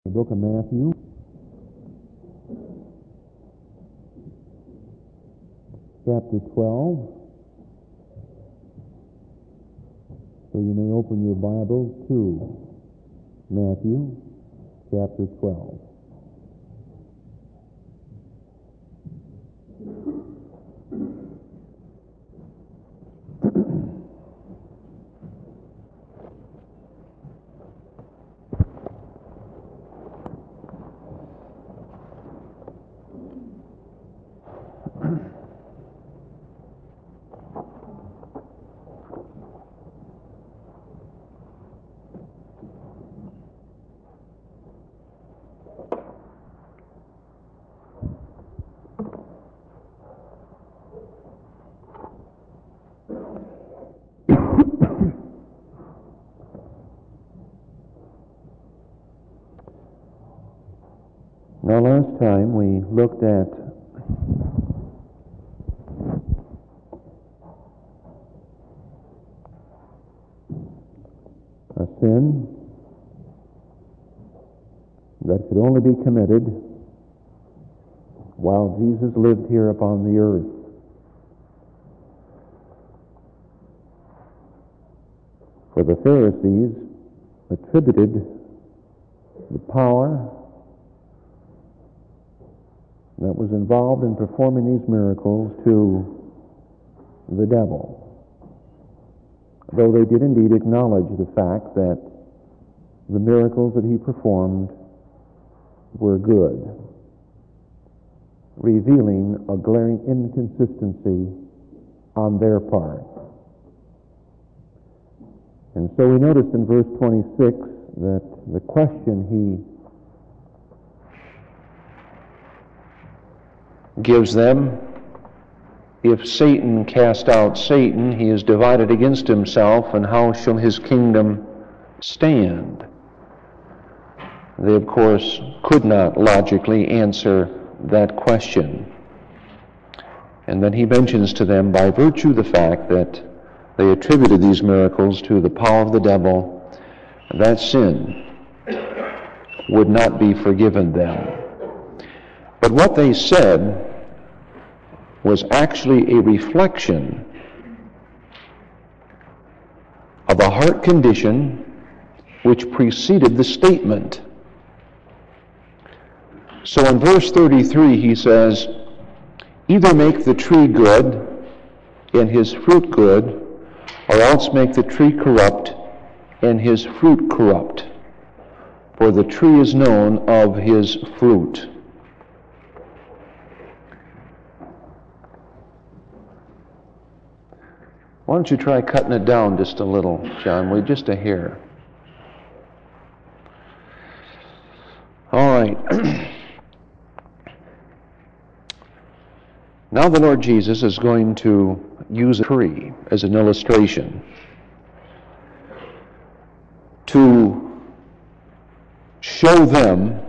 The book of Matthew, chapter 12. So you may open your Bible to Matthew, chapter 12. Now, last time we looked at a sin that could only be committed while Jesus lived here upon the earth. For the Pharisees attributed the power that was involved in performing these miracles to the devil, though they did indeed acknowledge the fact that the miracles that he performed were good, revealing a glaring inconsistency on their part. And so we noticed in verse 26 that the question he gives them: if Satan cast out Satan, he is divided against himself, and how shall his kingdom stand? They, of course, could not logically answer that question. And then he mentions to them, by virtue of the fact that they attributed these miracles to the power of the devil, that sin would not be forgiven them. But what they said was actually a reflection of a heart condition which preceded the statement. So in verse 33 he says, either make the tree good and his fruit good, or else make the tree corrupt and his fruit corrupt. For the tree is known of his fruit. Why don't you try cutting it down just a little, John? Just a hair. All right. Now the Lord Jesus is going to use a tree as an illustration to show them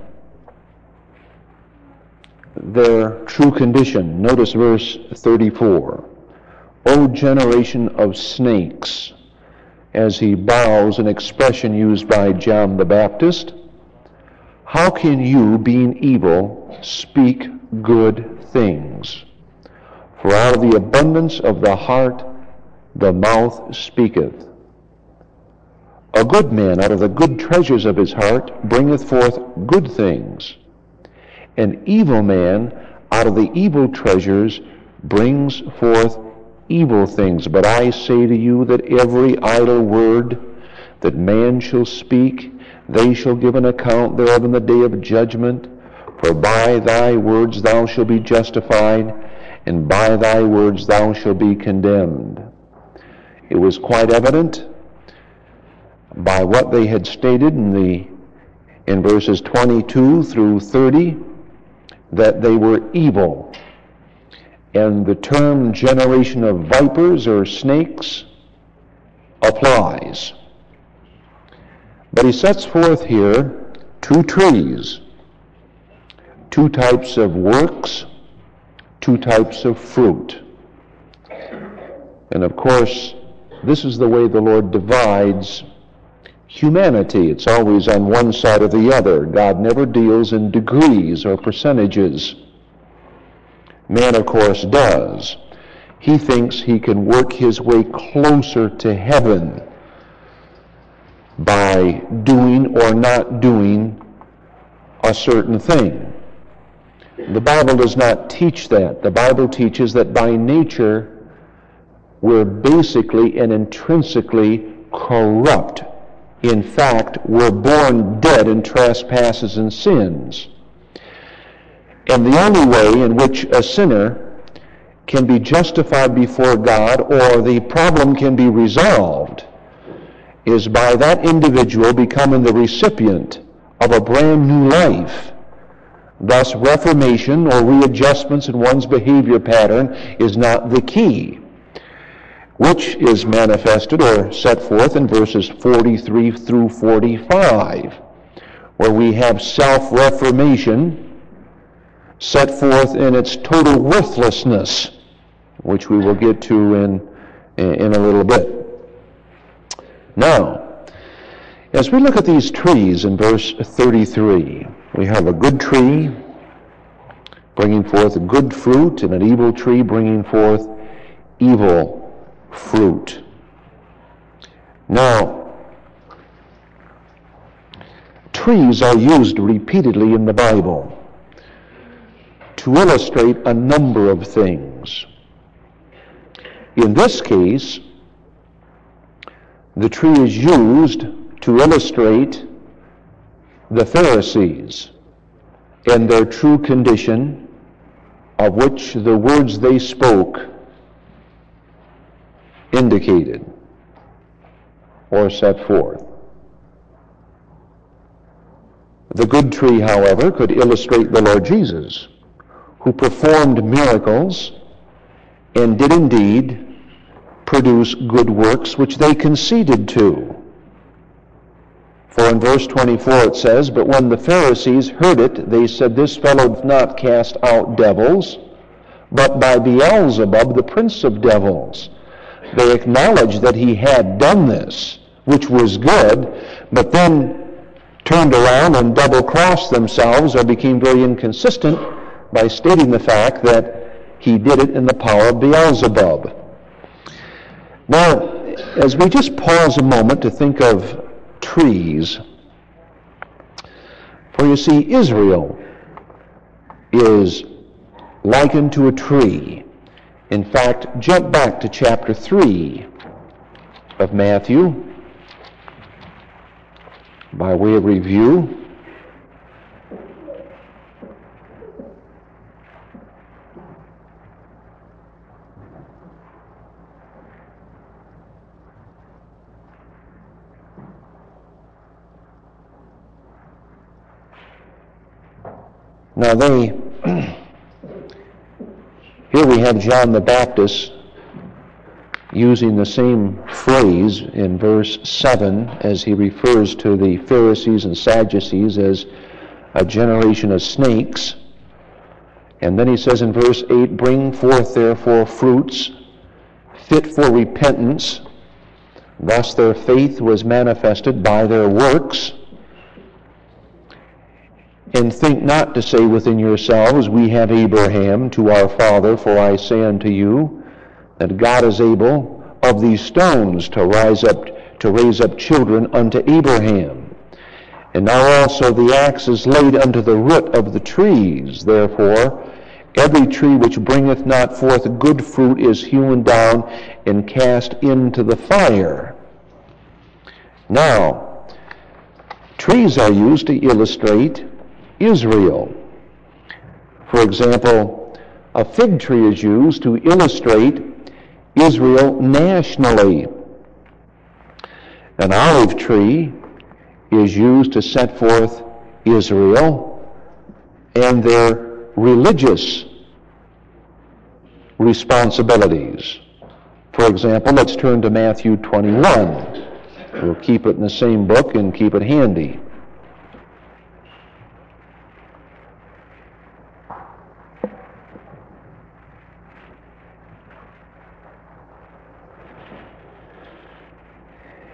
their true condition. Notice verse 34. O generation of snakes, as he borrows an expression used by John the Baptist, how can you, being evil, speak good things? For out of the abundance of the heart the mouth speaketh. A good man out of the good treasures of his heart bringeth forth good things. An evil man out of the evil treasures brings forth evil things. But I say to you that every idle word that man shall speak, they shall give an account thereof in the day of judgment. For by thy words thou shalt be justified, and by thy words thou shalt be condemned. It was quite evident by what they had stated in verses 22 through 30 that they were evil. And the term generation of vipers or snakes applies. But he sets forth here two trees, two types of works, two types of fruit. And of course, this is the way the Lord divides humanity. It's always on one side or the other. God never deals in degrees or percentages. Man, of course, does. He thinks he can work his way closer to heaven by doing or not doing a certain thing. The Bible does not teach that. The Bible teaches that by nature we're basically and intrinsically corrupt. In fact, we're born dead in trespasses and sins. And the only way in which a sinner can be justified before God, or the problem can be resolved, is by that individual becoming the recipient of a brand new life. Thus, reformation or readjustments in one's behavior pattern is not the key, which is manifested or set forth in verses 43 through 45, where we have self-reformation set forth in its total worthlessness, which we will get to in a little bit. Now, as we look at these trees in verse 33, we have a good tree bringing forth good fruit and an evil tree bringing forth evil fruit. Now, trees are used repeatedly in the Bible to illustrate a number of things. In this case, the tree is used to illustrate the Pharisees and their true condition, of which the words they spoke indicated or set forth. The good tree, however, could illustrate the Lord Jesus, who performed miracles and did indeed produce good works which they conceded to. For in verse 24 it says, "But when the Pharisees heard it, they said, This fellow doth not cast out devils, but by Beelzebub, the prince of devils." They acknowledged that he had done this, which was good, but then turned around and double-crossed themselves, or became very inconsistent by stating the fact that he did it in the power of Beelzebub. Now, as we just pause a moment to think of trees, for you see, Israel is likened to a tree. In fact, jump back to chapter 3 of Matthew by way of review. Now here we have John the Baptist using the same phrase in verse 7 as he refers to the Pharisees and Sadducees as a generation of snakes. And then he says in verse 8, "Bring forth therefore fruits fit for repentance. Thus their faith was manifested by their works. And think not to say within yourselves, We have Abraham to our father, for I say unto you, that God is able of these stones to raise up children unto Abraham. And now also the axe is laid unto the root of the trees. Therefore, every tree which bringeth not forth good fruit is hewn down and cast into the fire." Now, trees are used to illustrate Israel. For example, a fig tree is used to illustrate Israel nationally. An olive tree is used to set forth Israel and their religious responsibilities. For example, let's turn to Matthew 21. We'll keep it in the same book and keep it handy.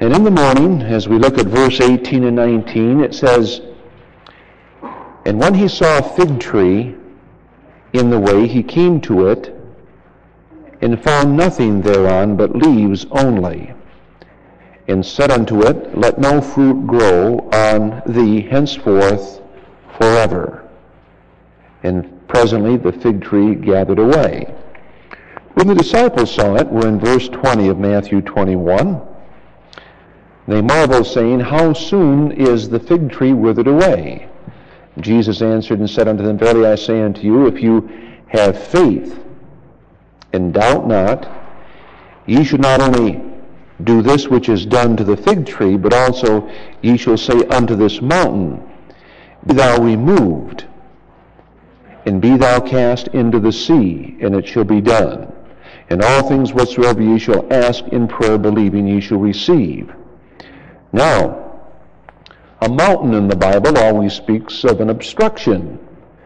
And in the morning, as we look at verse 18 and 19, it says, "And when he saw a fig tree in the way, he came to it, and found nothing thereon but leaves only, and said unto it, Let no fruit grow on thee henceforth forever. And presently the fig tree gathered away." When the disciples saw it, we're in verse 20 of Matthew 21, they marveled, saying, "How soon is the fig tree withered away?" Jesus answered and said unto them, "Verily I say unto you, if you have faith, and doubt not, ye should not only do this which is done to the fig tree, but also ye shall say unto this mountain, Be thou removed, and be thou cast into the sea, and it shall be done. And all things whatsoever ye shall ask in prayer, believing, ye shall receive." Now, a mountain in the Bible always speaks of an obstruction.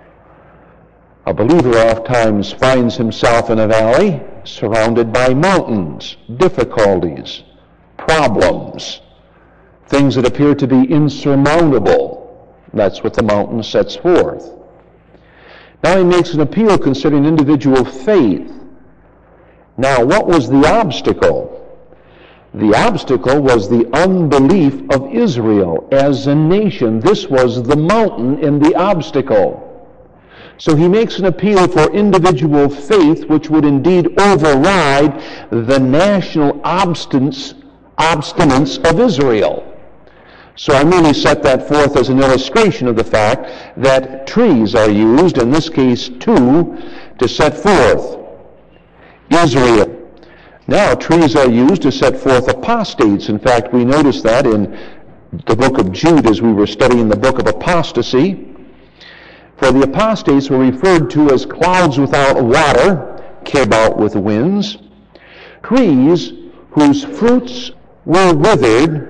A believer oftentimes finds himself in a valley surrounded by mountains, difficulties, problems, things that appear to be insurmountable. That's what the mountain sets forth. Now he makes an appeal concerning individual faith. Now, what was the obstacle? The obstacle was the unbelief of Israel as a nation. This was the mountain and the obstacle. So he makes an appeal for individual faith, which would indeed override the national obstinance of Israel. So I merely set that forth as an illustration of the fact that trees are used, in this case two, to set forth Israel. Now, trees are used to set forth apostates. In fact, we noticed that in the book of Jude as we were studying the book of apostasy. For the apostates were referred to as clouds without water, Kebalt with winds, trees whose fruits were withered,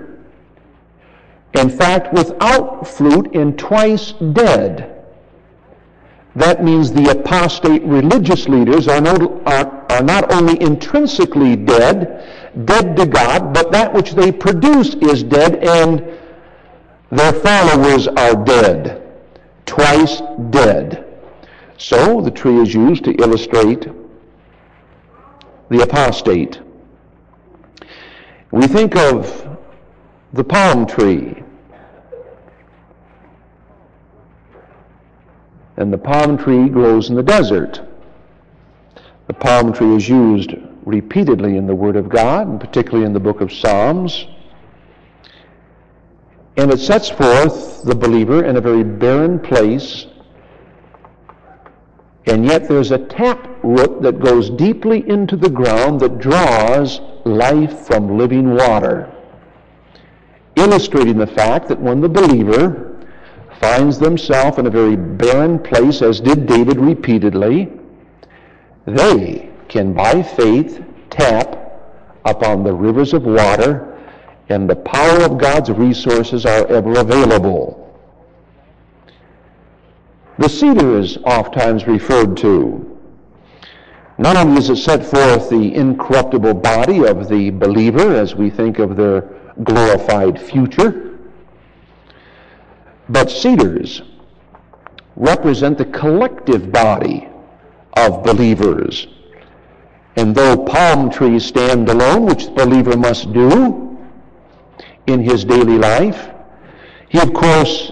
in fact, without fruit and twice dead. That means the apostate religious leaders are not only intrinsically dead to God, but that which they produce is dead, and their followers are dead. Twice dead. So the tree is used to illustrate the apostate. We think of the palm tree. And the palm tree grows in the desert. The palm tree is used repeatedly in the Word of God, and particularly in the book of Psalms. And it sets forth the believer in a very barren place, and yet there's a tap root that goes deeply into the ground that draws life from living water, illustrating the fact that when the believer finds themselves in a very barren place, as did David repeatedly, they can by faith tap upon the rivers of water, and the power of God's resources are ever available. The cedar is oftentimes referred to. Not only does it set forth the incorruptible body of the believer as we think of their glorified future, but cedars represent the collective body of believers. And though palm trees stand alone, which the believer must do in his daily life, he of course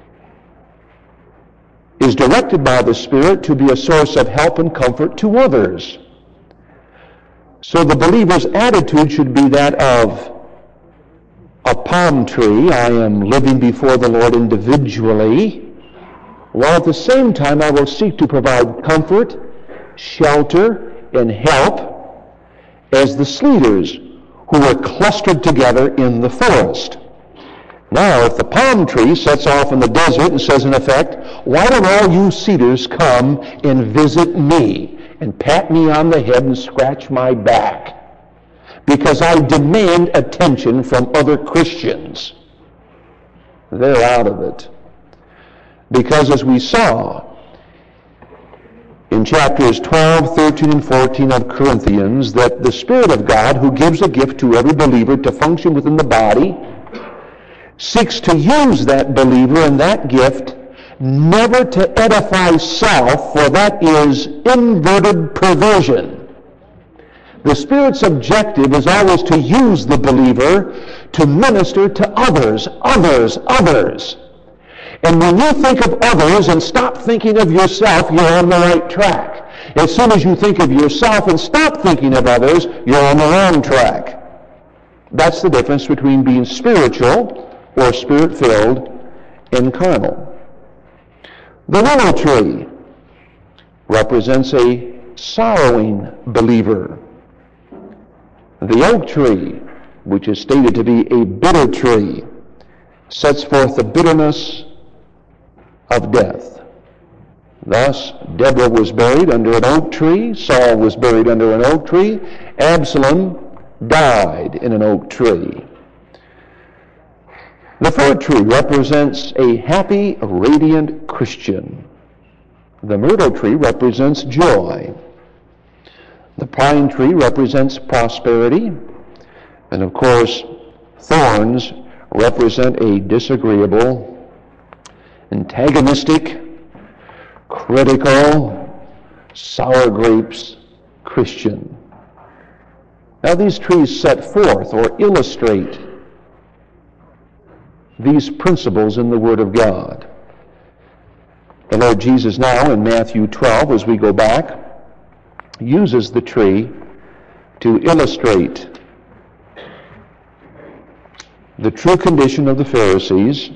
is directed by the Spirit to be a source of help and comfort to others. So the believer's attitude should be that of a palm tree. I am living before the Lord individually, while at the same time I will seek to provide comfort, shelter, and help as the cedars who are clustered together in the forest. Now, if the palm tree sets off in the desert and says, in effect, why don't all you cedars come and visit me and pat me on the head and scratch my back? Because I demand attention from other Christians. They're out of it. Because as we saw in in chapters 12, 13, and 14 of Corinthians that the Spirit of God, who gives a gift to every believer to function within the body, seeks to use that believer and that gift never to edify self, for that is inverted perversion. The Spirit's objective is always to use the believer to minister to others. And when you think of others and stop thinking of yourself, you're on the right track. As soon as you think of yourself and stop thinking of others, you're on the wrong track. That's the difference between being spiritual or Spirit-filled and carnal. The willow tree represents a sorrowing believer. The oak tree, which is stated to be a bitter tree, sets forth the bitterness of death. Thus, Deborah was buried under an oak tree, Saul was buried under an oak tree, Absalom died in an oak tree. The fir tree represents a happy, radiant Christian. The myrtle tree represents joy. The pine tree represents prosperity. And of course, thorns represent a disagreeable, antagonistic, critical, sour grapes Christian. Now these trees set forth or illustrate these principles in the Word of God. The Lord Jesus now in Matthew 12, as we go back, uses the tree to illustrate the true condition of the Pharisees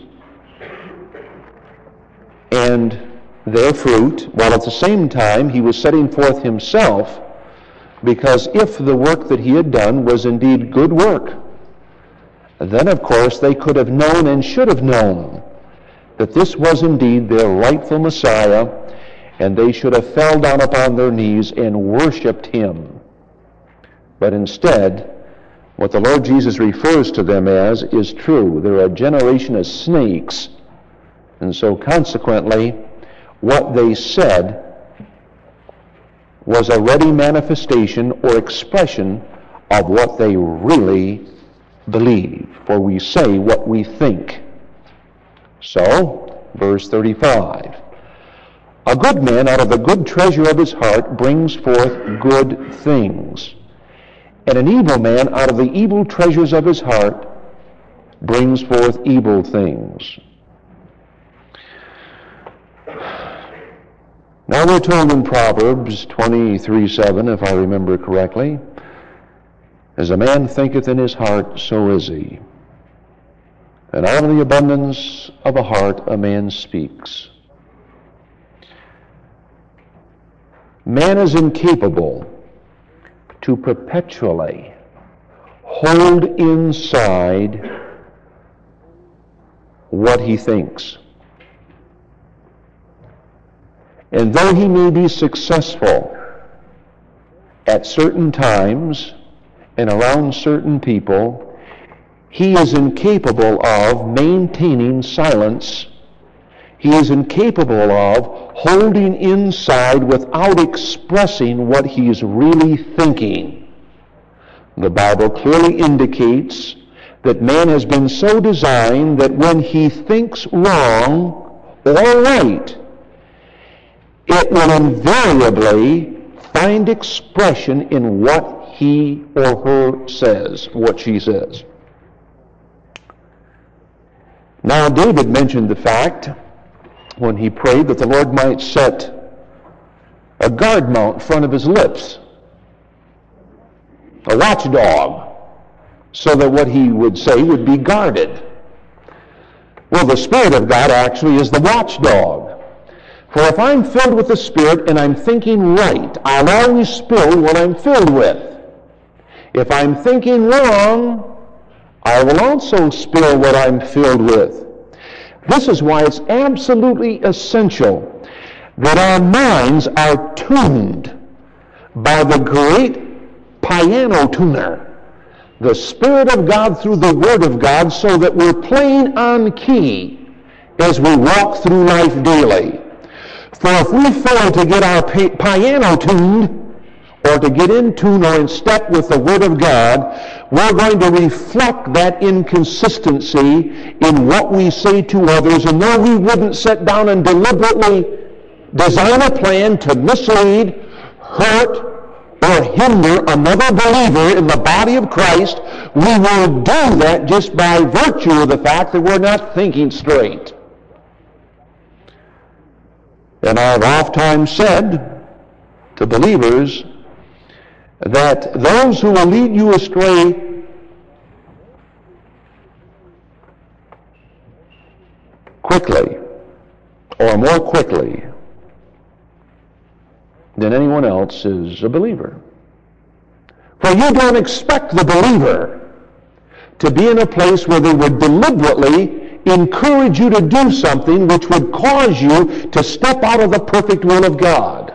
and their fruit, while at the same time he was setting forth himself, because if the work that he had done was indeed good work, then of course they could have known and should have known that this was indeed their rightful Messiah, and they should have fell down upon their knees and worshiped him. But instead, what the Lord Jesus refers to them as is true. They're a generation of snakes, and so consequently, what they said was a ready manifestation or expression of what they really believe, for we say what we think. So, verse 35, a good man out of the good treasure of his heart brings forth good things, and an evil man out of the evil treasures of his heart brings forth evil things. Now we're told in Proverbs 23:7, if I remember correctly, as a man thinketh in his heart, so is he. And out of the abundance of a heart a man speaks. Man is incapable to perpetually hold inside what he thinks. And though he may be successful at certain times and around certain people, he is incapable of maintaining silence. He is incapable of holding inside without expressing what he is really thinking. The Bible clearly indicates that man has been so designed that when he thinks wrong or right, it will invariably find expression in what he or her says, what she says. Now, David mentioned the fact when he prayed that the Lord might set a guard mount in front of his lips, a watchdog, so that what he would say would be guarded. Well, the Spirit of God actually is the watchdog. For if I'm filled with the Spirit and I'm thinking right, I'll always spill what I'm filled with. If I'm thinking wrong, I will also spill what I'm filled with. This is why it's absolutely essential that our minds are tuned by the great piano tuner, the Spirit of God through the Word of God, so that we're playing on key as we walk through life daily. For if we fail to get our piano tuned, or to get in tune or in step with the Word of God, we're going to reflect that inconsistency in what we say to others. And though we wouldn't sit down and deliberately design a plan to mislead, hurt, or hinder another believer in the body of Christ, we will do that just by virtue of the fact that we're not thinking straight. And I've oftentimes said to believers that those who will lead you astray quickly, or more quickly than anyone else, is a believer. For you don't expect the believer to be in a place where they would deliberately encourage you to do something which would cause you to step out of the perfect will of God.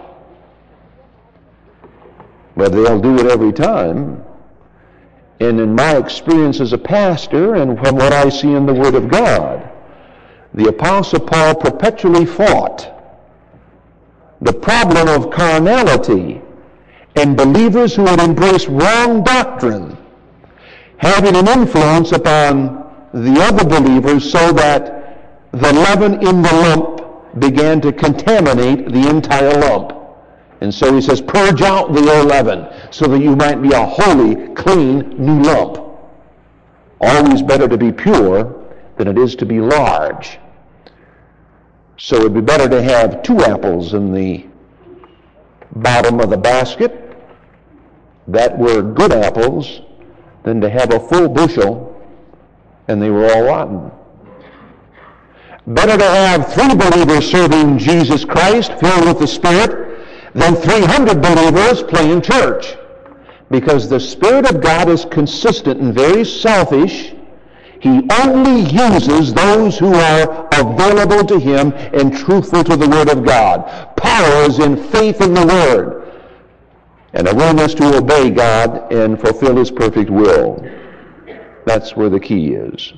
But they'll do it every time. And in my experience as a pastor and from what I see in the Word of God, the Apostle Paul perpetually fought the problem of carnality and believers who would embrace wrong doctrine having an influence upon the other believers so that the leaven in the lump began to contaminate the entire lump. And so he says, purge out the old leaven so that you might be a holy, clean, new lump. Always better to be pure than it is to be large. So it would be better to have 2 apples in the bottom of the basket that were good apples than to have a full bushel and they were all rotten. Better to have 3 believers serving Jesus Christ, filled with the Spirit, than 300 believers playing church. Because the Spirit of God is consistent and very selfish. He only uses those who are available to Him and truthful to the Word of God. Power is in faith in the Word and a willingness to obey God and fulfill His perfect will. That's where the key is.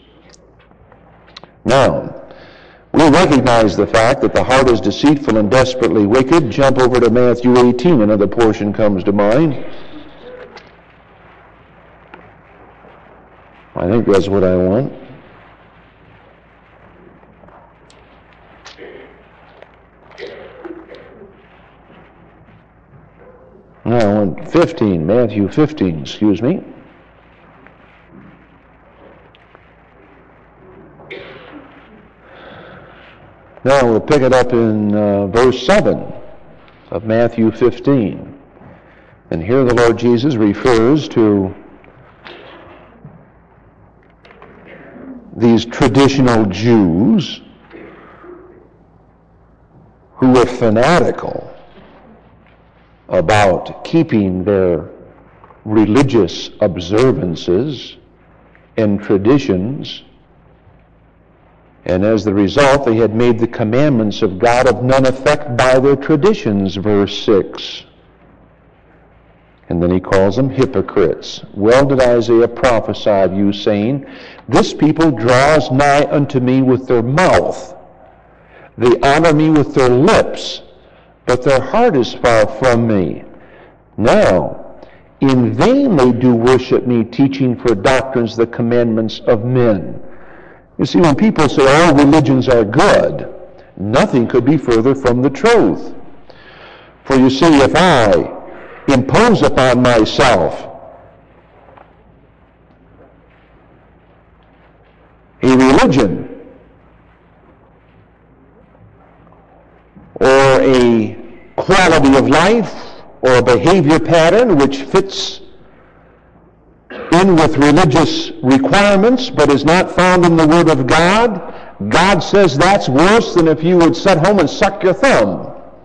Now, we recognize the fact that the heart is deceitful and desperately wicked. Jump over to Matthew 18. Another portion comes to mind. I think that's what I want. No, I want 15. Matthew 15, excuse me. Now we'll pick it up in verse 7 of Matthew 15. And here the Lord Jesus refers to these traditional Jews who were fanatical about keeping their religious observances and traditions. And as the result, they had made the commandments of God of none effect by their traditions, verse 6. And then he calls them hypocrites. Well did Isaiah prophesy of you, saying, this people draws nigh unto me with their mouth. They honor me with their lips, but their heart is far from me. Now, in vain they do worship me, teaching for doctrines the commandments of men. You see, when people say all religions are good, nothing could be further from the truth. For you see, if I impose upon myself a religion or a quality of life or a behavior pattern which fits in with religious requirements but is not found in the Word of God, God says that's worse than if you would sit home and suck your thumb.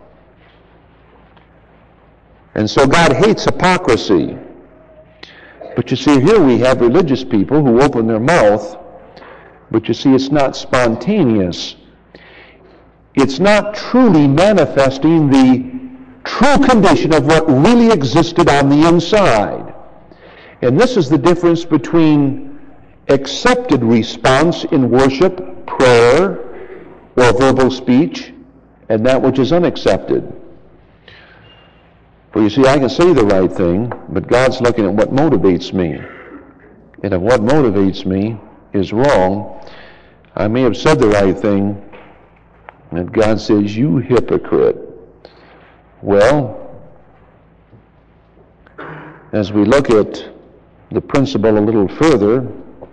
And so God hates hypocrisy. But you see, here we have religious people who open their mouth, but you see, it's not spontaneous. It's not truly manifesting the true condition of what really existed on the inside. And this is the difference between accepted response in worship, prayer, or verbal speech, and that which is unaccepted. For you see, I can say the right thing, but God's looking at what motivates me. And if what motivates me is wrong, I may have said the right thing, and God says, "You hypocrite." Well, as we look at the principle a little further,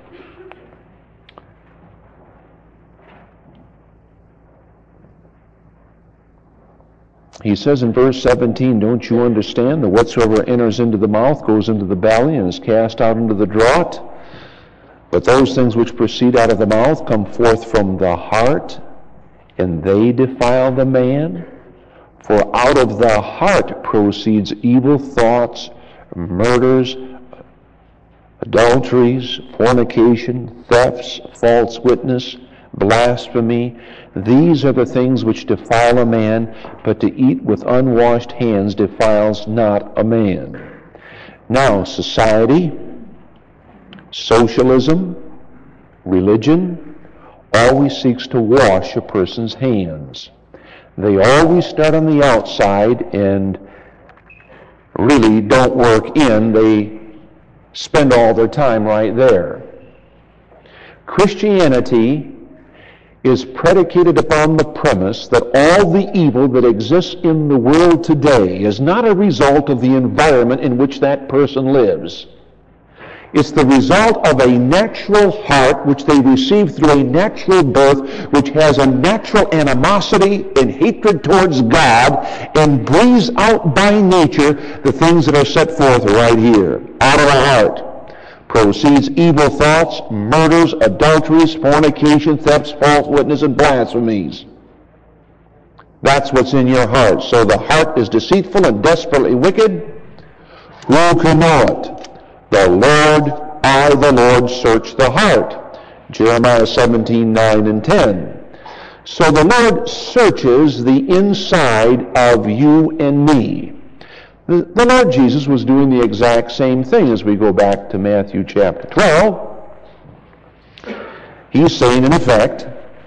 he says in verse 17, "Don't you understand that whatsoever enters into the mouth goes into the belly and is cast out into the draught? But those things which proceed out of the mouth come forth from the heart, and they defile the man. For out of the heart proceeds evil thoughts, murders, adulteries, fornication, thefts, false witness, blasphemy. These are the things which defile a man, but to eat with unwashed hands defiles not a man." Now, society, socialism, religion, always seeks to wash a person's hands. They always start on the outside and really don't work in. They spend all their time right there. Christianity is predicated upon the premise that all the evil that exists in the world today is not a result of the environment in which that person lives. It's the result of a natural heart which they receive through a natural birth, which has a natural animosity and hatred towards God and breathes out by nature the things that are set forth right here. Out of the heart proceeds evil thoughts, murders, adulteries, fornication, thefts, false witness, and blasphemies. That's what's in your heart. So the heart is deceitful and desperately wicked. Who can know it? The Lord, I, the Lord, search the heart. Jeremiah 17:9 and 10. So the Lord searches the inside of you and me. The Lord Jesus was doing the exact same thing as we go back to Matthew chapter 12. He's saying, in effect,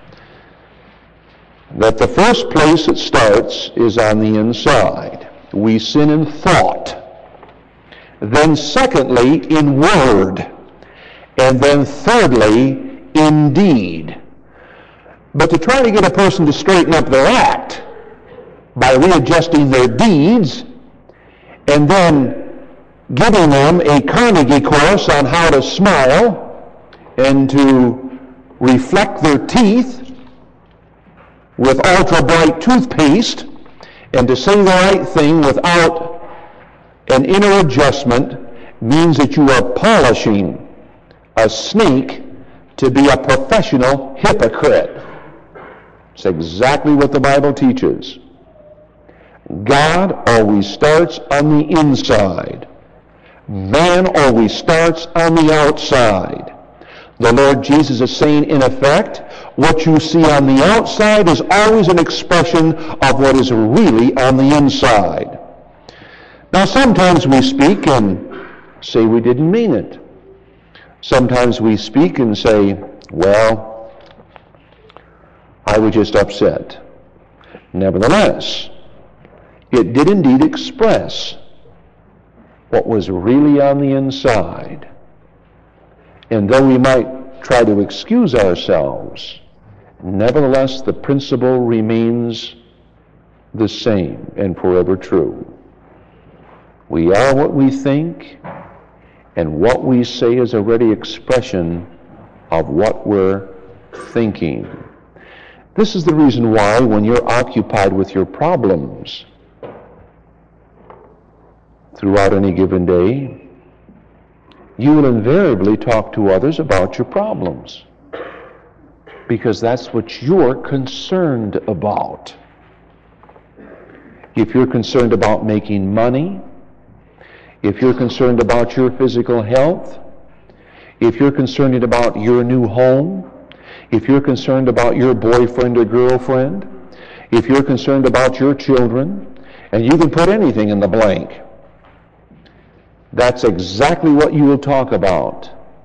that the first place it starts is on the inside. We sin in thought. Then secondly, in word. And then thirdly, in deed. But to try to get a person to straighten up their act by readjusting their deeds and then giving them a Carnegie course on how to smile and to reflect their teeth with ultra-bright toothpaste and to say the right thing without an inner adjustment means that you are polishing a snake to be a professional hypocrite. It's exactly what the Bible teaches. God always starts on the inside. Man always starts on the outside. The Lord Jesus is saying, in effect, what you see on the outside is always an expression of what is really on the inside. Now, sometimes we speak and say we didn't mean it. Sometimes we speak and say, well, I was just upset. Nevertheless, it did indeed express what was really on the inside. And though we might try to excuse ourselves, nevertheless, the principle remains the same and forever true. We are what we think, and what we say is a ready expression of what we're thinking. This is the reason why when you're occupied with your problems throughout any given day, you will invariably talk to others about your problems, because that's what you're concerned about. If you're concerned about making money, if you're concerned about your physical health, if you're concerned about your new home, if you're concerned about your boyfriend or girlfriend, if you're concerned about your children, and you can put anything in the blank, that's exactly what you will talk about.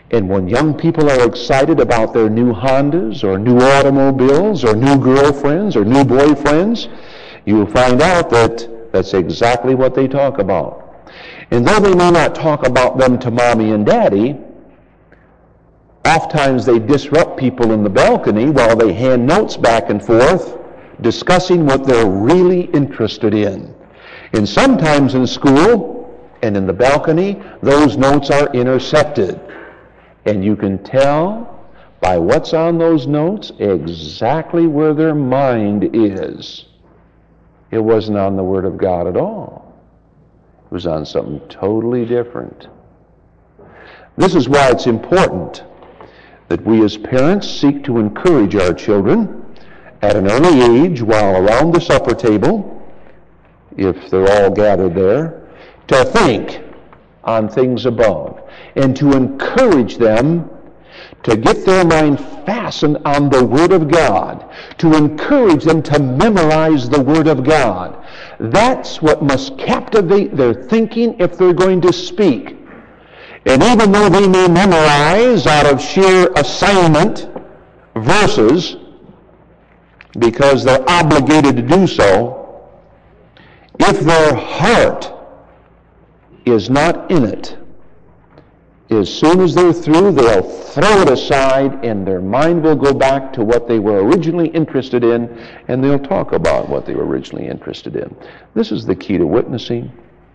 And when young people are excited about their new Hondas or new automobiles or new girlfriends or new boyfriends, you'll find out that that's exactly what they talk about. And though they may not talk about them to mommy and daddy, oftentimes they disrupt people in the balcony while they hand notes back and forth, discussing what they're really interested in. And sometimes in school and in the balcony, those notes are intercepted. And you can tell by what's on those notes exactly where their mind is. It wasn't on the Word of God at all. It was on something totally different. This is why it's important that we as parents seek to encourage our children at an early age while around the supper table, if they're all gathered there, to think on things above, and to encourage them to get their mind fastened on the Word of God, to encourage them to memorize the Word of God. That's what must captivate their thinking if they're going to speak. And even though they may memorize out of sheer assignment verses, because they're obligated to do so, if their heart is not in it, as soon as they're through, they'll throw it aside and their mind will go back to what they were originally interested in, and they'll talk about what they were originally interested in. This is the key to witnessing.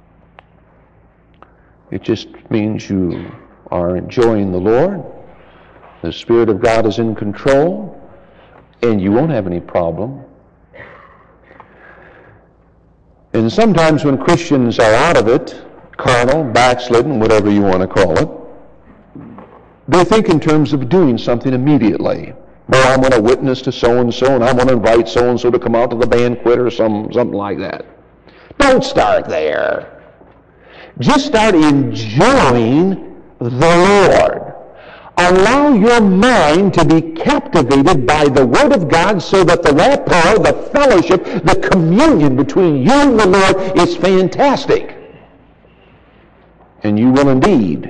It just means you are enjoying the Lord. The Spirit of God is in control, and you won't have any problem. And sometimes when Christians are out of it, carnal, backslidden, whatever you want to call it, they think in terms of doing something immediately. Well, I'm going to witness to so-and-so, and I'm going to invite so-and-so to come out to the banquet or something like that. Don't start there. Just start enjoying the Lord. Allow your mind to be captivated by the Word of God so that the rapport, the fellowship, the communion between you and the Lord is fantastic. And you will indeed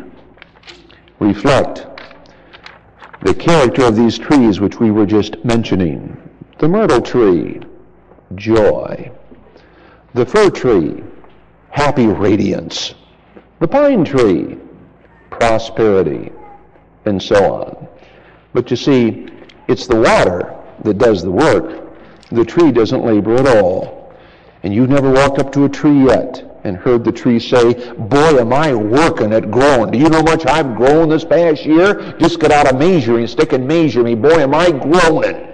reflect the character of these trees which we were just mentioning. The myrtle tree, joy. The fir tree, happy radiance. The pine tree, prosperity, and so on. But you see, it's the water that does the work. The tree doesn't labor at all. And you've never walked up to a tree yet and heard the tree say, boy, am I working at growing. Do you know how much I've grown this past year? Just get out a measuring stick and measure me. Boy, am I growing.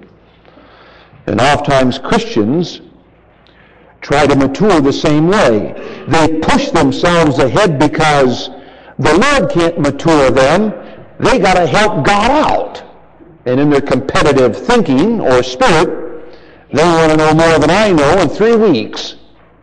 And oftentimes Christians try to mature the same way. They push themselves ahead because the Lord can't mature them. They got to help God out. And in their competitive thinking or spirit, they want to know more than I know in 3 weeks.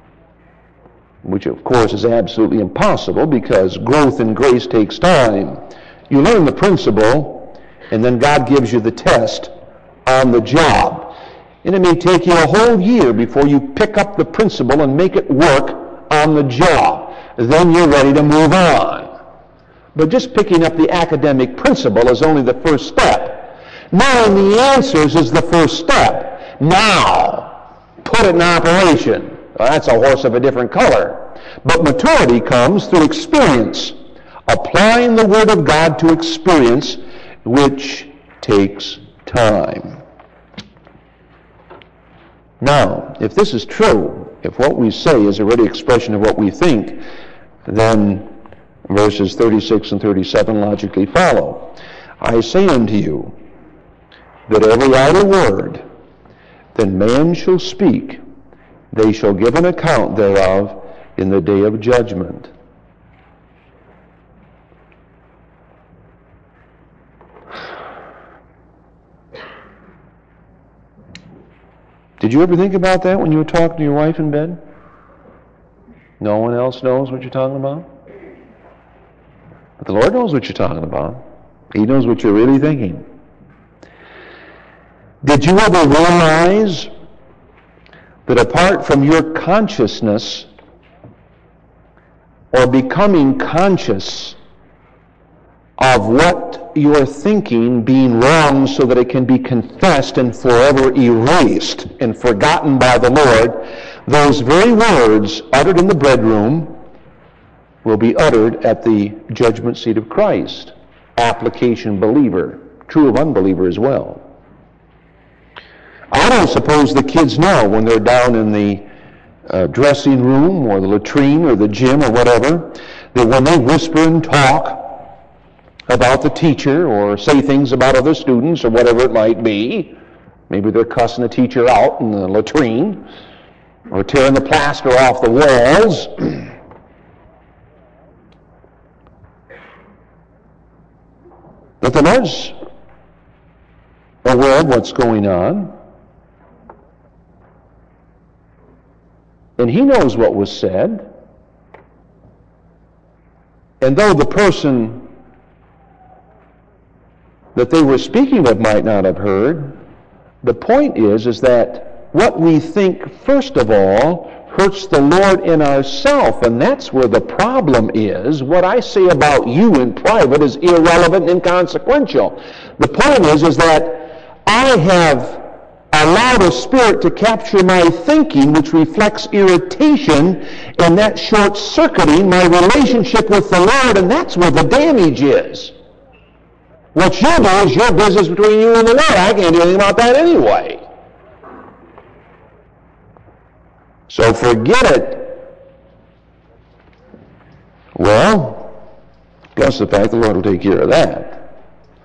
Which of course is absolutely impossible because growth in grace takes time. You learn the principle and then God gives you the test on the job. And it may take you a whole year before you pick up the principle and make it work on the job. Then you're ready to move on. But just picking up the academic principle is only the first step. Knowing the answers is the first step. Now, put it in operation. Well, that's a horse of a different color. But maturity comes through experience. Applying the Word of God to experience, which takes time. Now, if this is true, if what we say is a ready expression of what we think, then verses 36 and 37 logically follow. I say unto you, that every idle word that man shall speak, they shall give an account thereof in the day of judgment. Did you ever think about that when you were talking to your wife in bed? No one else knows what you're talking about? But the Lord knows what you're talking about. He knows what you're really thinking. Did you ever realize that apart from your consciousness or becoming conscious of what you're thinking being wrong so that it can be confessed and forever erased and forgotten by the Lord, those very words uttered in the bedroom will be uttered at the judgment seat of Christ. Application believer, true of unbeliever as well. I don't suppose the kids know when they're down in the dressing room or the latrine or the gym or whatever, that when they whisper and talk about the teacher or say things about other students or whatever it might be, maybe they're cussing the teacher out in the latrine or tearing the plaster off the walls. But the Lord's aware of what's going on. And He knows what was said. And though the person that they were speaking of might not have heard, the point is that what we think, first of all, hurts the Lord in ourselves, and that's where the problem is. What I say about you in private is irrelevant and inconsequential. The point is that I have allowed a spirit to capture my thinking, which reflects irritation, and that short-circuiting my relationship with the Lord, and that's where the damage is. What you do is your business between you and the Lord. I can't do anything about that anyway. So forget it. Well, guess the fact the Lord will take care of that.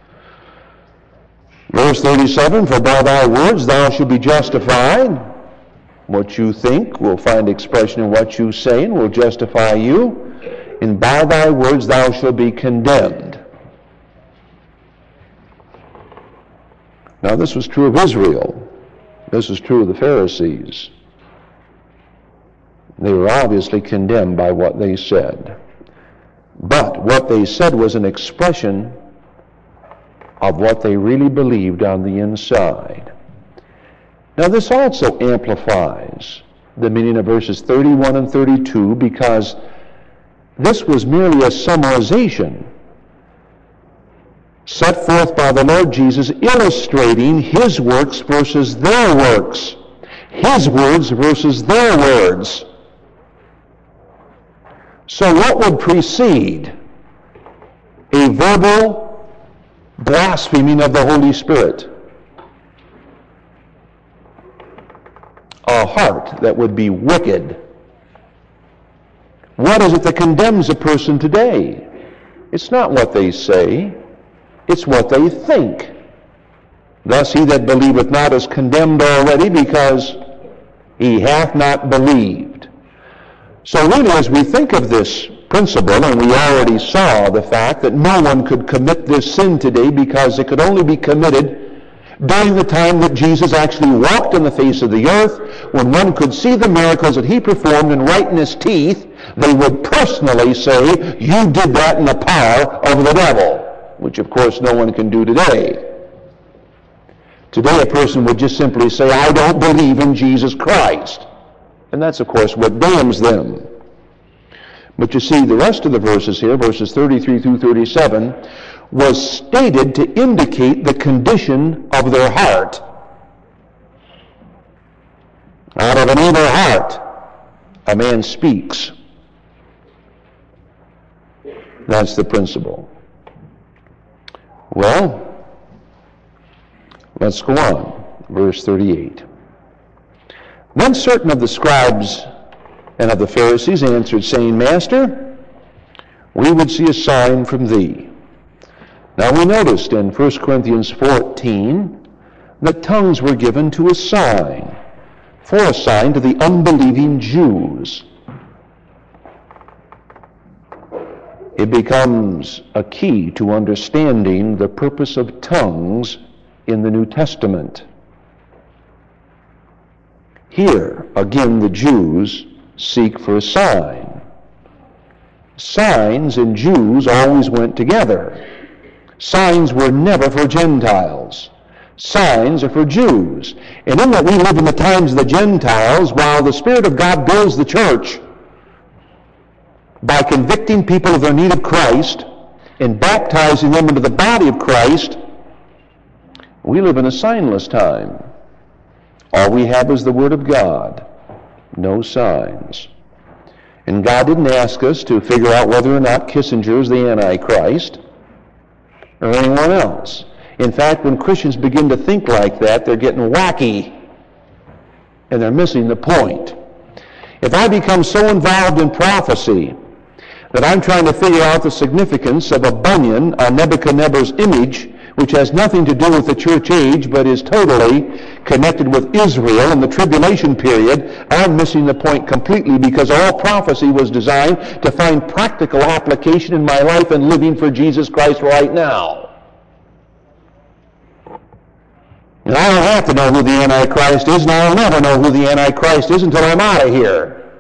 Verse 37, for by thy words thou shalt be justified. What you think will find expression in what you say and will justify you. And by thy words thou shalt be condemned. Now this was true of Israel. This was true of the Pharisees. They were obviously condemned by what they said. But what they said was an expression of what they really believed on the inside. Now this also amplifies the meaning of verses 31 and 32, because this was merely a summarization set forth by the Lord Jesus, illustrating His works versus their works, His words versus their words. So what would precede a verbal blaspheming of the Holy Spirit? A heart that would be wicked. What is it that condemns a person today? It's not what they say, it's what they think. Thus he that believeth not is condemned already, because he hath not believed. So really, as we think of this principle, and we already saw the fact that no one could commit this sin today because it could only be committed during the time that Jesus actually walked on the face of the earth, when one could see the miracles that He performed and right in His teeth, they would personally say, you did that in the power of the devil, which of course no one can do today. Today a person would just simply say, I don't believe in Jesus Christ. And that's, of course, what damns them. But you see, the rest of the verses here, verses 33 through 37, was stated to indicate the condition of their heart. Out of an evil heart, a man speaks. That's the principle. Well, let's go on. Verse 38. Then certain of the scribes and of the Pharisees answered, saying, Master, we would see a sign from thee. Now we noticed in 1 Corinthians 14 that tongues were given to a sign, for a sign to the unbelieving Jews. It becomes a key to understanding the purpose of tongues in the New Testament. Here, again, the Jews seek for a sign. Signs and Jews always went together. Signs were never for Gentiles. Signs are for Jews. And in that we live in the times of the Gentiles, while the Spirit of God builds the church by convicting people of their need of Christ and baptizing them into the body of Christ, we live in a signless time. All we have is the Word of God, no signs. And God didn't ask us to figure out whether or not Kissinger is the Antichrist or anyone else. In fact, when Christians begin to think like that, they're getting wacky, and they're missing the point. If I become so involved in prophecy that I'm trying to figure out the significance of a bunion on Nebuchadnezzar's image, which has nothing to do with the church age, but is totally connected with Israel in the tribulation period, I'm missing the point completely, because all prophecy was designed to find practical application in my life and living for Jesus Christ right now. And I don't have to know who the Antichrist is, and I'll never know who the Antichrist is until I'm out of here.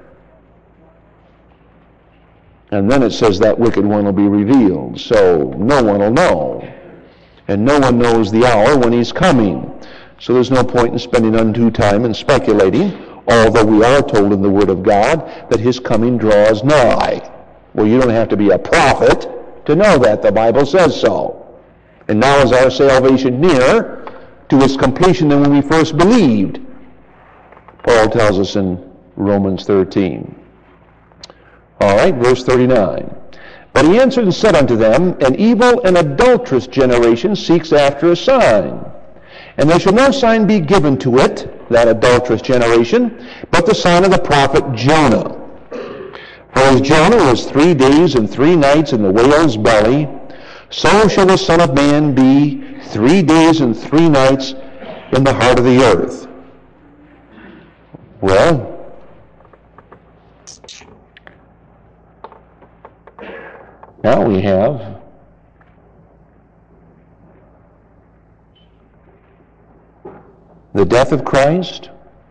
And then it says that wicked one will be revealed, so no one will know. And no one knows the hour when he's coming. So there's no point in spending undue time in speculating, although we are told in the Word of God that his coming draws nigh. Well, you don't have to be a prophet to know that. The Bible says so. And now is our salvation nearer to its completion than when we first believed, Paul tells us in Romans 13. All right, verse 39. But he answered and said unto them, An evil and adulterous generation seeks after a sign. And there shall no sign be given to it, that adulterous generation, but the sign of the prophet Jonah. For as Jonah was 3 days and 3 nights in the whale's belly, so shall the Son of Man be 3 days and 3 nights in the heart of the earth. Well, now we have the death of Christ,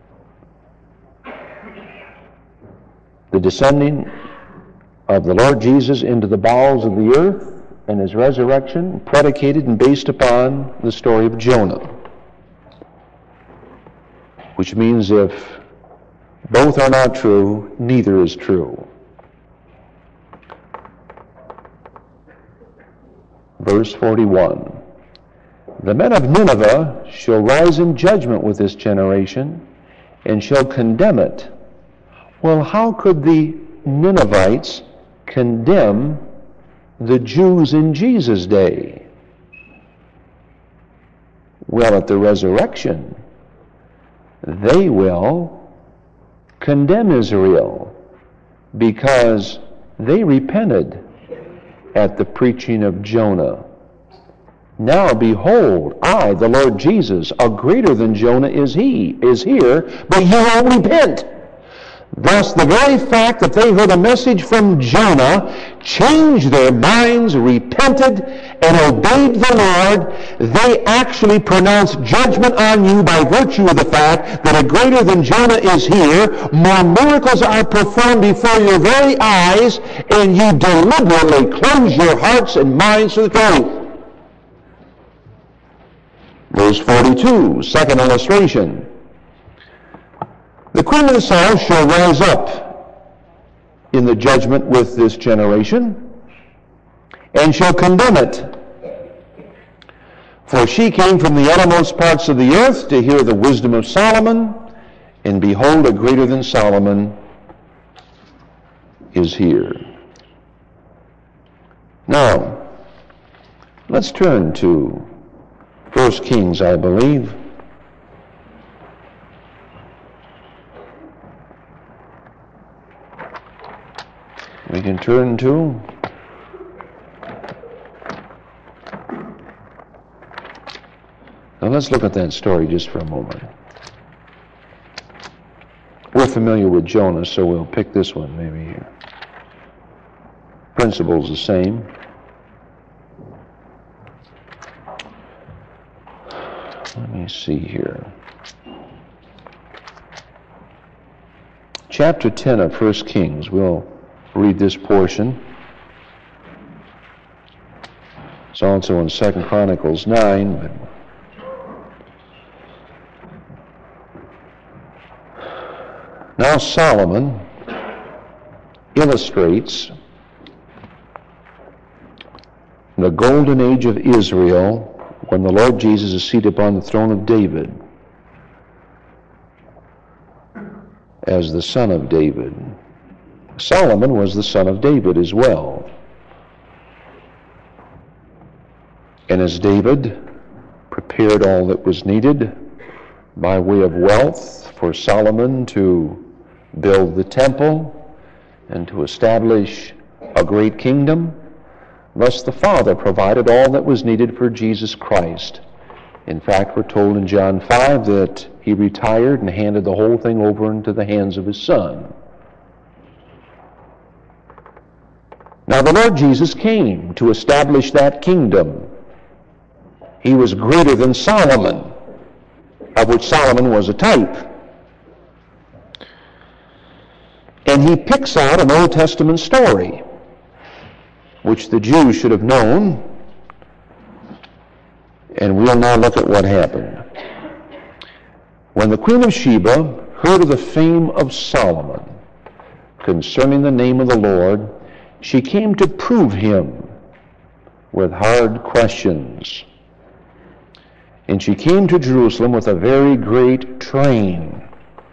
the descending of the Lord Jesus into the bowels of the earth, and his resurrection, predicated and based upon the story of Jonah. Which means if both are not true, neither is true. Verse 41. The men of Nineveh shall rise in judgment with this generation, and shall condemn it. Well, how could the Ninevites condemn the Jews in Jesus' day? Well, at the resurrection, they will condemn Israel, because they repented at the preaching of Jonah. Now behold, I, the Lord Jesus, a greater than Jonah is here, but you won't repent. Thus, the very fact that they heard a message from Jonah, changed their minds, repented, and obeyed the Lord, they actually pronounced judgment on you by virtue of the fact that a greater than Jonah is here, more miracles are performed before your very eyes, and you deliberately close your hearts and minds to the truth. Verse 42, second illustration. The queen of the south shall rise up in the judgment with this generation, and shall condemn it. For she came from the uttermost parts of the earth to hear the wisdom of Solomon, and behold, a greater than Solomon is here. Now, let's turn to 1 Kings, I believe. We can turn to now let's look at that story just for a moment. We're familiar with Jonah, so we'll pick this one maybe here. Principle's the same. Let me see here. Chapter 10 of 1 Kings. We'll read this portion. It's also in 2 Chronicles 9. But now Solomon illustrates the golden age of Israel, when the Lord Jesus is seated upon the throne of David as the son of David. Solomon was the son of David as well. And as David prepared all that was needed by way of wealth for Solomon to build the temple and to establish a great kingdom, thus the Father provided all that was needed for Jesus Christ. In fact, we're told in John 5 that he retired and handed the whole thing over into the hands of his Son. Now the Lord Jesus came to establish that kingdom. He was greater than Solomon, of which Solomon was a type. And he picks out an Old Testament story, which the Jews should have known, and we'll now look at what happened. When the Queen of Sheba heard of the fame of Solomon concerning the name of the Lord, she came to prove him with hard questions. And she came to Jerusalem with a very great train.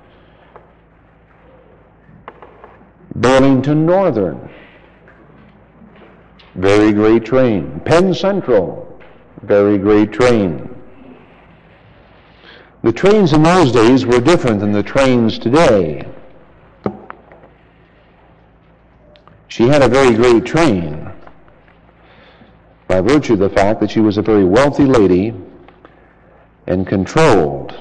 Burlington Northern, very great train. Penn Central, very great train. The trains in those days were different than the trains today. She had a very great train by virtue of the fact that she was a very wealthy lady and controlled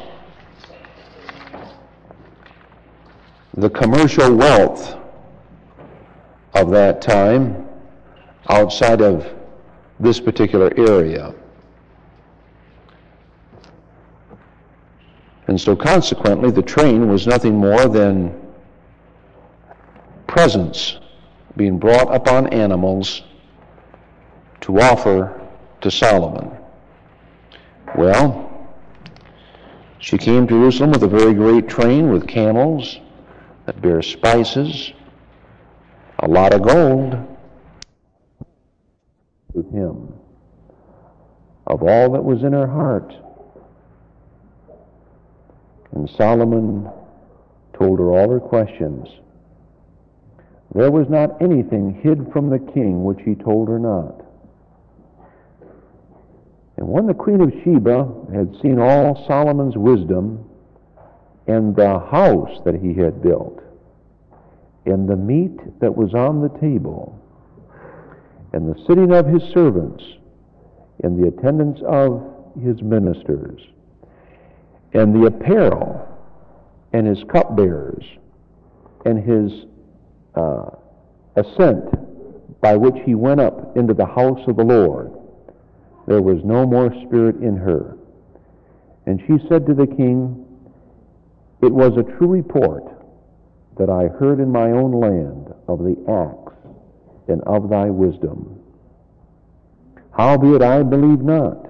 the commercial wealth of that time outside of this particular area. And so consequently, the train was nothing more than presents being brought upon animals to offer to Solomon. Well, she came to Jerusalem with a very great train with camels that bear spices, a lot of gold, with him, of all that was in her heart. And Solomon told her all her questions. There was not anything hid from the king which he told her not. And when the Queen of Sheba had seen all Solomon's wisdom, and the house that he had built, and the meat that was on the table, and the sitting of his servants, and the attendance of his ministers, and the apparel, and his cupbearers, and his ascent by which he went up into the house of the Lord, there was no more spirit in her. And she said to the king, It was a true report that I heard in my own land of the acts and of thy wisdom. Howbeit I believed not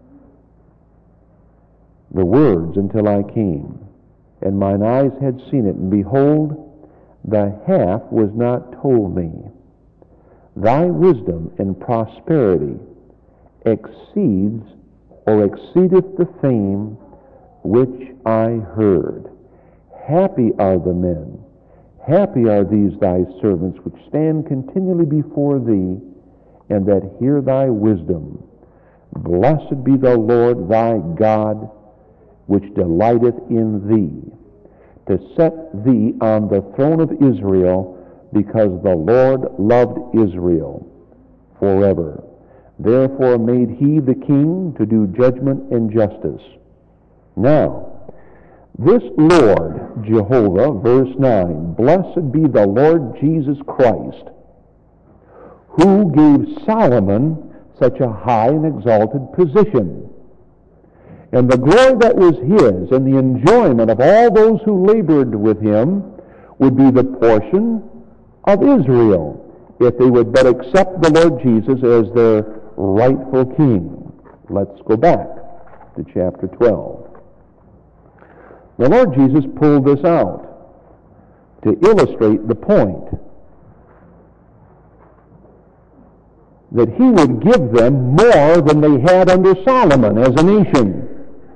the words until I came, and mine eyes had seen it, and behold, the half was not told me. Thy wisdom and prosperity exceedeth the fame which I heard. Happy are the men, happy are these thy servants, which stand continually before thee, and that hear thy wisdom. Blessed be the Lord thy God, which delighteth in thee, to set thee on the throne of Israel, because the Lord loved Israel forever. Therefore made he the king to do judgment and justice. Now, this Lord, Jehovah, verse 9, Blessed be the Lord Jesus Christ, who gave Solomon such a high and exalted position. And the glory that was his and the enjoyment of all those who labored with him would be the portion of Israel, if they would but accept the Lord Jesus as their rightful king. Let's go back to chapter 12. The Lord Jesus pulled this out to illustrate the point. that he would give them more than they had under Solomon as a nation.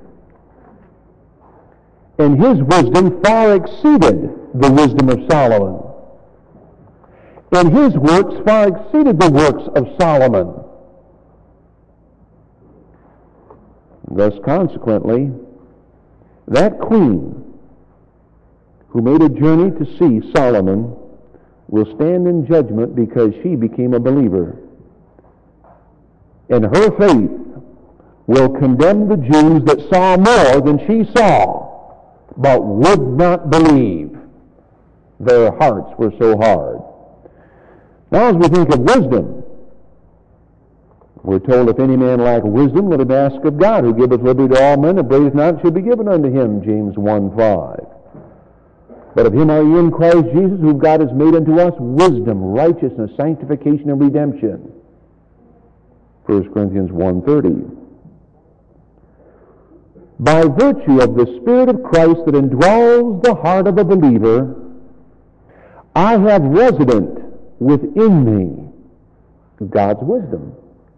And his wisdom far exceeded the wisdom of Solomon. And his works far exceeded the works of Solomon. Thus, consequently, that queen who made a journey to see Solomon will stand in judgment because she became a believer. And her faith will condemn the Jews that saw more than she saw, but would not believe. Their hearts were so hard. Now, as we think of wisdom, we're told, if any man lack wisdom, let him ask of God, who giveth liberty to all men, and upbraideth not, shall be given unto him, James 1:5. But of him are ye in Christ Jesus, whom God has made unto us wisdom, righteousness, sanctification, and redemption. 1 Corinthians 1:30. By virtue of the Spirit of Christ that indwells the heart of a believer, I have resident within me God's wisdom.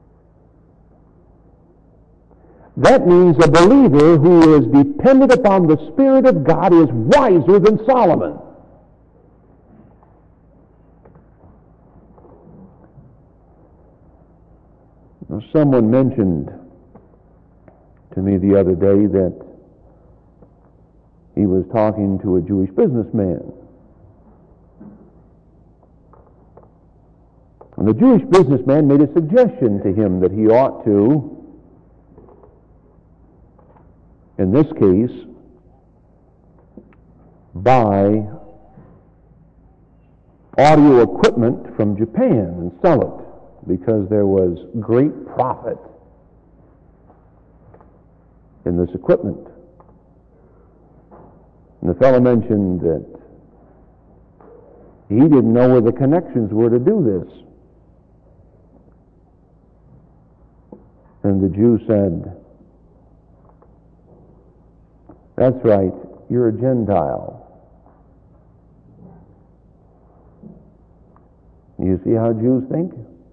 That means a believer who is dependent upon the Spirit of God is wiser than Solomon. Now, someone mentioned to me the other day that he was talking to a Jewish businessman. And the Jewish businessman made a suggestion to him that he ought to, in this case, buy audio equipment from Japan and sell it, because there was great profit in this equipment. And the fellow mentioned that he didn't know where the connections were to do this. And the Jew said, "That's right, you're a Gentile. You see how Jews think?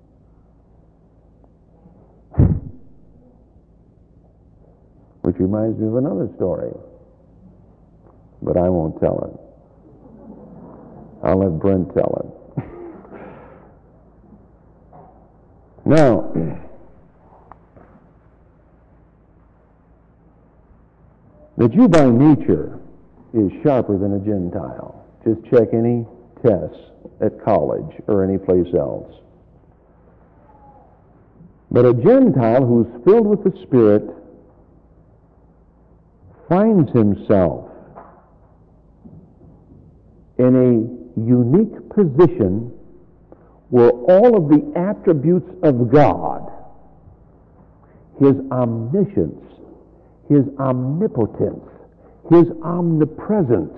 Which reminds me of another story, but I won't tell it. I'll let Brent tell it. Now, the Jew by nature is sharper than a Gentile. Just check any tests at college or any place else. But a Gentile who's filled with the Spirit finds himself in a unique position where all of the attributes of God, his omniscience, his omnipotence, his omnipresence,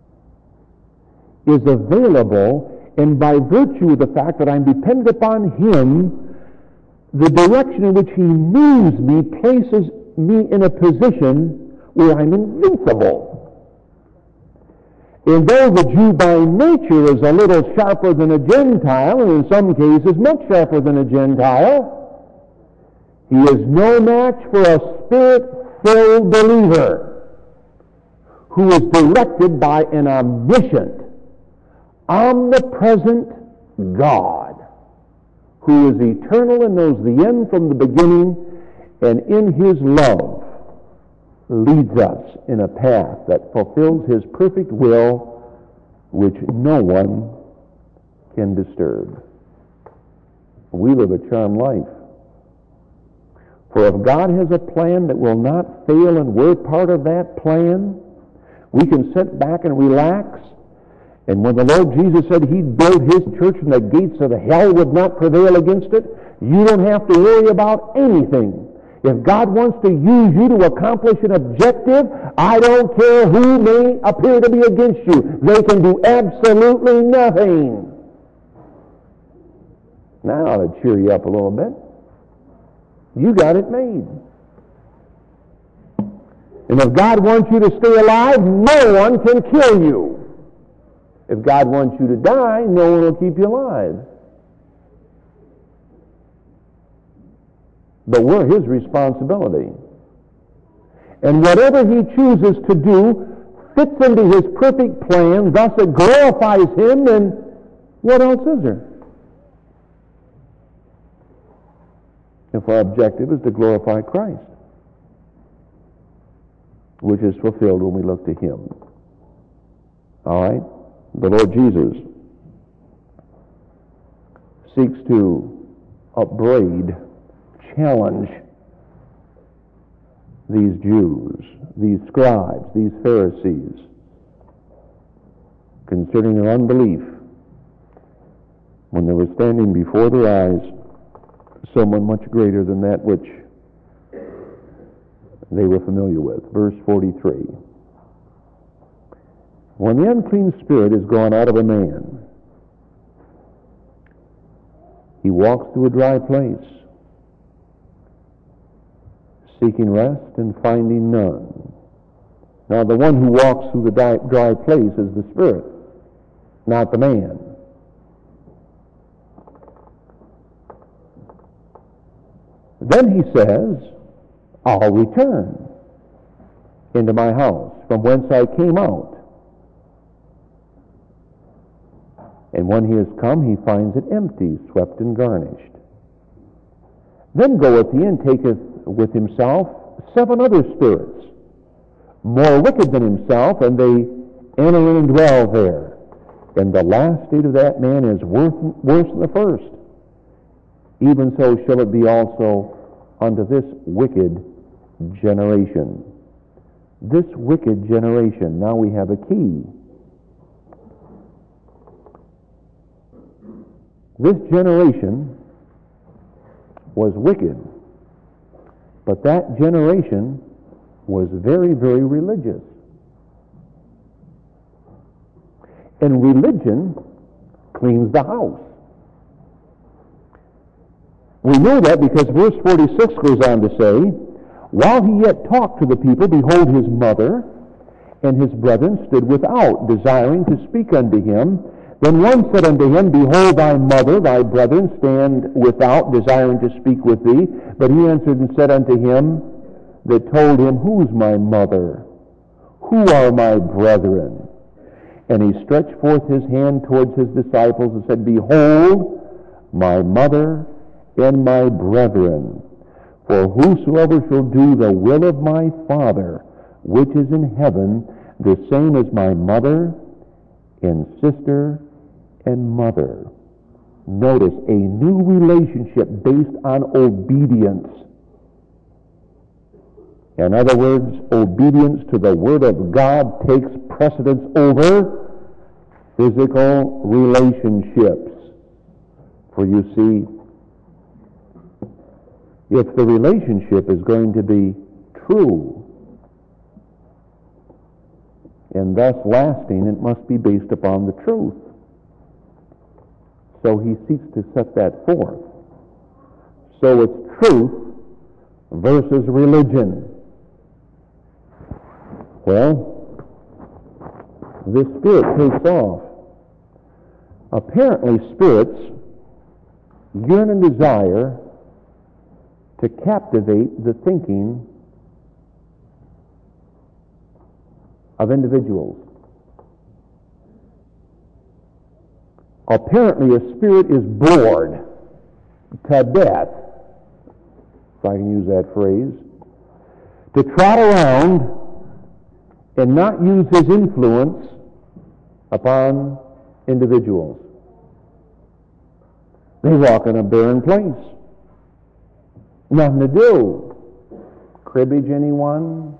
is available, and by virtue of the fact that I'm dependent upon him, the direction in which he moves me places me in a position where I'm invincible. And though the Jew by nature is a little sharper than a Gentile, and in some cases much sharper than a Gentile, he is no match for a Spirit-filled believer who is directed by an omniscient, omnipresent God, who is eternal and knows the end from the beginning, and in his love leads us in a path that fulfills his perfect will, which no one can disturb. We live a charmed life. For if God has a plan that will not fail and we're part of that plan, we can sit back and relax. And when the Lord Jesus said he'd build his church and the gates of hell would not prevail against it, you don't have to worry about anything. If God wants to use you to accomplish an objective, I don't care who may appear to be against you. They can do absolutely nothing. Now I'll cheer you up a little bit. You got it made. And if God wants you to stay alive, no one can kill you. If God wants you to die, no one will keep you alive. but we're his responsibility. And whatever he chooses to do fits into his perfect plan, thus it glorifies him, and what else is there? If our objective is to glorify Christ, which is fulfilled when we look to him. All right? The Lord Jesus seeks to upbraid, challenge these Jews, these scribes, these Pharisees, concerning their unbelief when they were standing before their eyes someone much greater than that which they were familiar with. Verse 43. When the unclean spirit is gone out of a man, he walks through a dry place, seeking rest and finding none. Now the one who walks through the dry place is the spirit, not the man. Then he says, I'll return into my house from whence I came out. And when he has come, he finds it empty, swept and garnished. Then goeth he and taketh with himself 7 other spirits, more wicked than himself, and they enter in and dwell there. And the last state of that man is worse than the first. Even so shall it be also unto this wicked generation. This wicked generation. Now we have a key. This generation was wicked, but that generation was very, very religious. And religion cleans the house. We know that because verse 46 goes on to say, while he yet talked to the people, behold, his mother and his brethren stood without, desiring to speak unto him. Then one said unto him, behold, thy mother, thy brethren stand without, desiring to speak with thee. But he answered and said unto him that told him, who's my mother? Who are my brethren? And he stretched forth his hand towards his disciples and said, behold, my mother and my brethren. For whosoever shall do the will of my Father, which is in heaven, the same is my mother and sister and mother. Notice a new relationship based on obedience. In other words, obedience to the Word of God takes precedence over physical relationships. For you see, if the relationship is going to be true and thus lasting, it must be based upon the truth. So he seeks to set that forth. So it's truth versus religion. Well, this spirit takes off. Apparently spirits yearn and desire to captivate the thinking of individuals. Apparently a spirit is bored to death, if I can use that phrase, to trot around and not use his influence upon individuals. They walk in a barren place. Nothing to do. Cribbage anyone?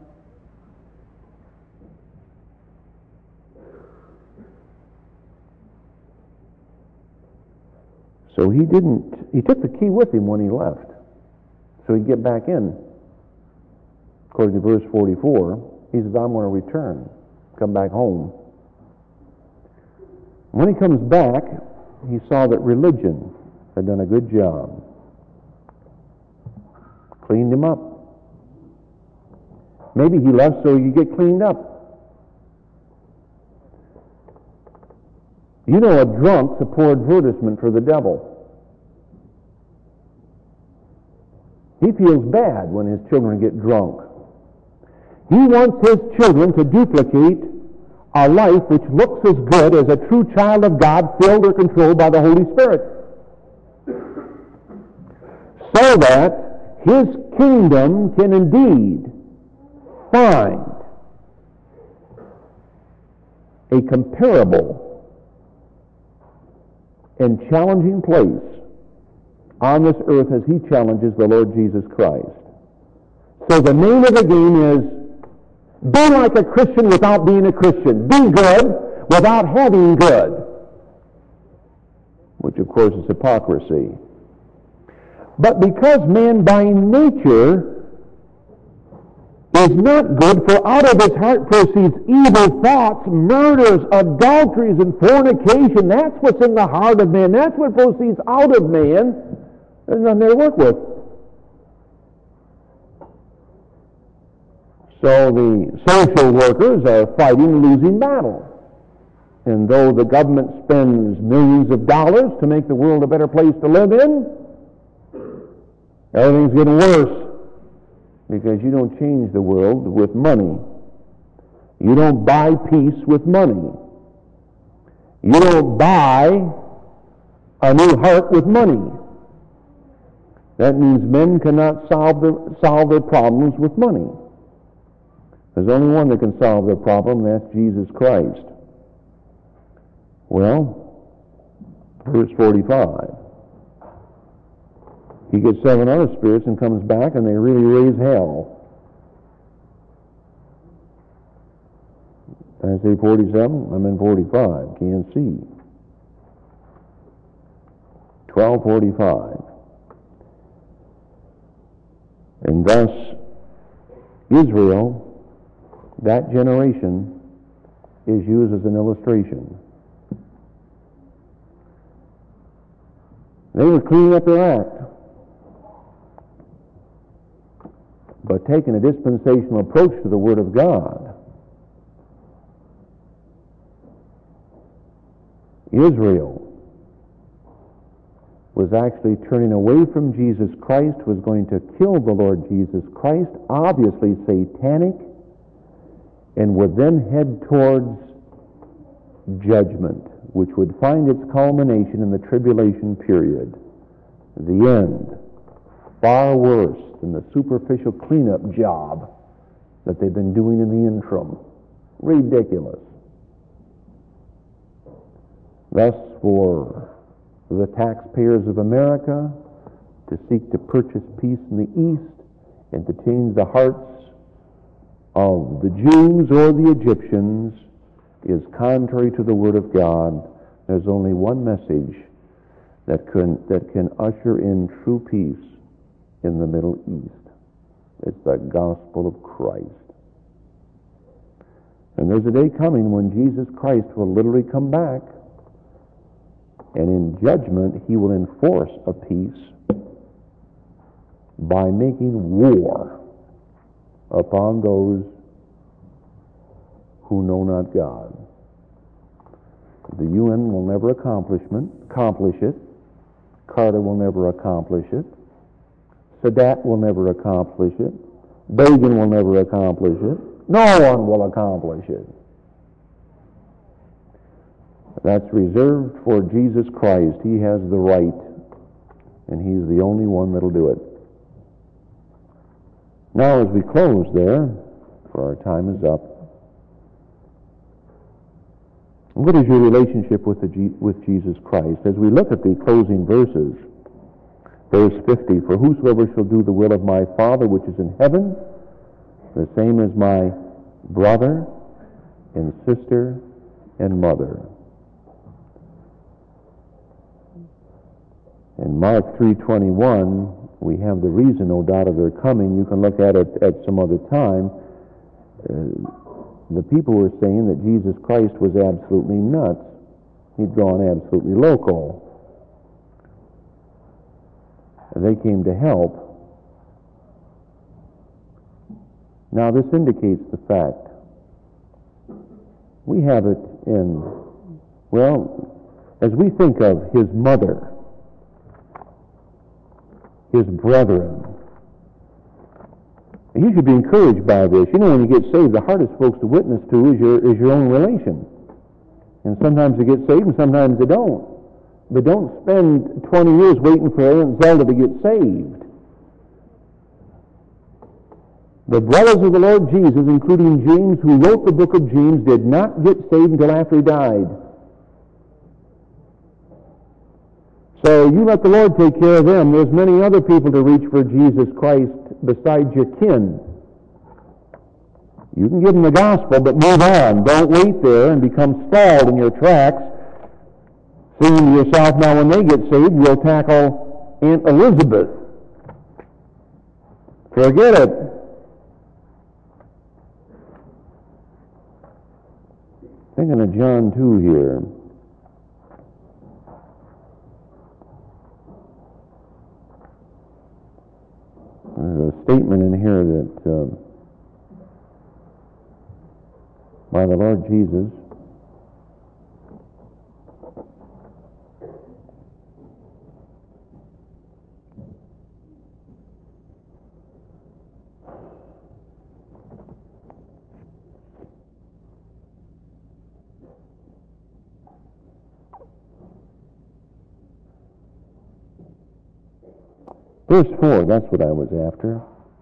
So he took the key with him when he left, so he'd get back in. According to verse 44, he says, I'm going to return, come back home. When he comes back, he saw that religion had done a good job. Cleaned him up. Maybe he left so you get cleaned up. You know, a drunk's a poor advertisement for the devil. He feels bad when his children get drunk. He wants his children to duplicate a life which looks as good as a true child of God filled or controlled by the Holy Spirit, so that his kingdom can indeed find a comparable and challenging place on this earth as he challenges the Lord Jesus Christ. So the name of the game is, be like a Christian without being a Christian. Be good without having good. Which, of course, is hypocrisy. But because man by nature is not good, for out of his heart proceeds evil thoughts, murders, adulteries, and fornication. That's what's in the heart of man. That's what proceeds out of man. There's nothing there to work with. So the social workers are fighting a losing battle. And though the government spends millions of dollars to make the world a better place to live in, everything's getting worse, because you don't change the world with money. You don't buy peace with money. You don't buy a new heart with money. That means men cannot solve their problems with money. There's only one that can solve their problem, and that's Jesus Christ. Well, verse 45. He gets 7 other spirits and comes back, and they really raise hell. I say 47, I'm in 45. Can't see. 12:45. And thus, Israel, that generation, is used as an illustration. They were cleaning up their act, but taking a dispensational approach to the Word of God. Israel was actually turning away from Jesus Christ, was going to kill the Lord Jesus Christ, obviously satanic, and would then head towards judgment, which would find its culmination in the tribulation period. The end. Far worse than the superficial cleanup job that they've been doing in the interim. Ridiculous. Thus, for the taxpayers of America to seek to purchase peace in the East and to change the hearts of the Jews or the Egyptians is contrary to the Word of God. There's only one message that can usher in true peace in the Middle East. It's the gospel of Christ. And there's a day coming when Jesus Christ will literally come back, and in judgment he will enforce a peace by making war upon those who know not God. The UN will never accomplish it. Carter will never accomplish it. Sadat will never accomplish it. Begin will never accomplish it. No one will accomplish it. That's reserved for Jesus Christ. He has the right, and he's the only one that'll do it. Now, as we close there, for our time is up, what is your relationship with Jesus Christ? As we look at the closing verses, verse 50, for whosoever shall do the will of my Father which is in heaven, the same as my brother and sister and mother. In Mark 3:21, we have the reason, no doubt, of their coming. You can look at it at some other time. The people were saying that Jesus Christ was absolutely nuts. He'd gone absolutely loco. They came to help. Now, this indicates the fact. We have it in, well, as we think of his mother, his brethren, You should be encouraged by this. You know, when you get saved, the hardest folks to witness to is your own relation. And sometimes they get saved and sometimes they don't. But don't spend 20 years waiting for Aunt Zelda to get saved. The brothers of the Lord Jesus, including James, who wrote the book of James, did not get saved until after he died. So you let the Lord take care of them. There's many other people to reach for Jesus Christ besides your kin. You can give them the gospel, but move on. Don't wait there and become stalled in your tracks, saying to yourself, now when they get saved, we'll tackle Aunt Elizabeth. Forget it. Thinking of John 2 here. There's a statement in here that by the Lord Jesus, verse 4, that's what I was after.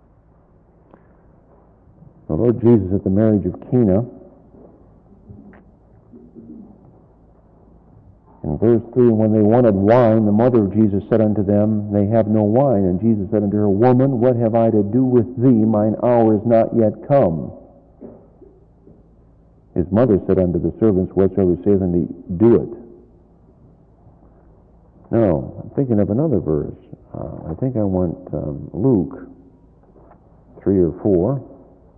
The Lord Jesus at the marriage of Cana. In verse 3, when they wanted wine, the mother of Jesus said unto them, they have no wine. And Jesus said unto her, Woman, what have I to do with thee? Mine hour is not yet come. His mother said unto the servants, Whatsoever saith unto thee, do it. No, I'm thinking of another verse. I think I want Luke 3 or 4.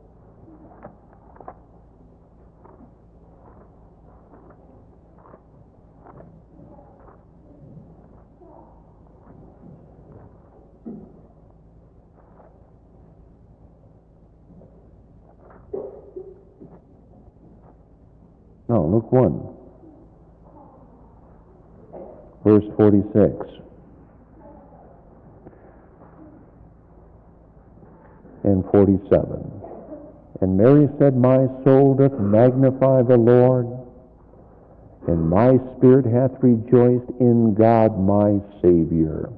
No, Luke 1. Verse 46. And 47. And Mary said, My soul doth magnify the Lord, and my spirit hath rejoiced in God my Savior.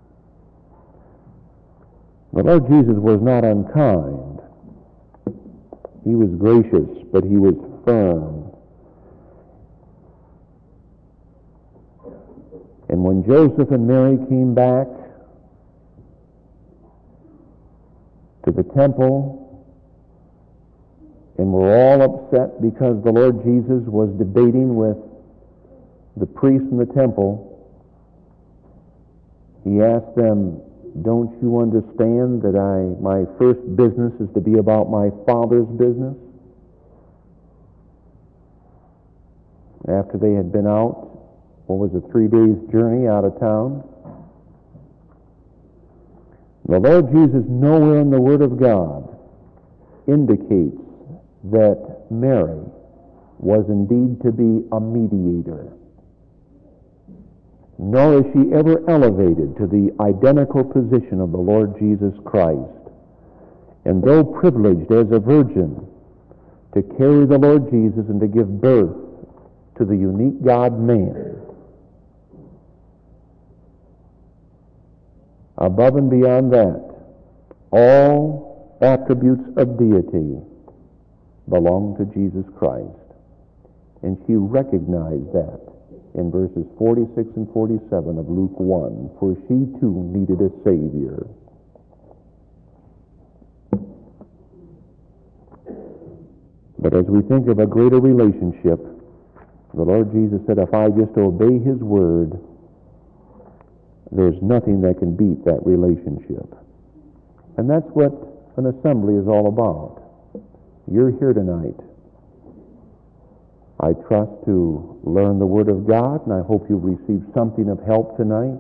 The Lord Jesus was not unkind. He was gracious, but he was firm. And when Joseph and Mary came back to the temple and were all upset because the Lord Jesus was debating with the priests in the temple, he asked them, Don't you understand that my first business is to be about my Father's business? After they had been out, what was it, 3 days' journey out of town? The Lord Jesus nowhere in the Word of God indicates that Mary was indeed to be a mediator. Nor is she ever elevated to the identical position of the Lord Jesus Christ. And though privileged as a virgin to carry the Lord Jesus and to give birth to the unique God-man, above and beyond that, all attributes of deity belong to Jesus Christ. And she recognized that in verses 46 and 47 of Luke 1, for she too needed a Savior. But as we think of a greater relationship, the Lord Jesus said, if I just obey His word, there's nothing that can beat that relationship. And that's what an assembly is all about. You're here tonight, I trust, to learn the Word of God, and I hope you'll receive something of help tonight.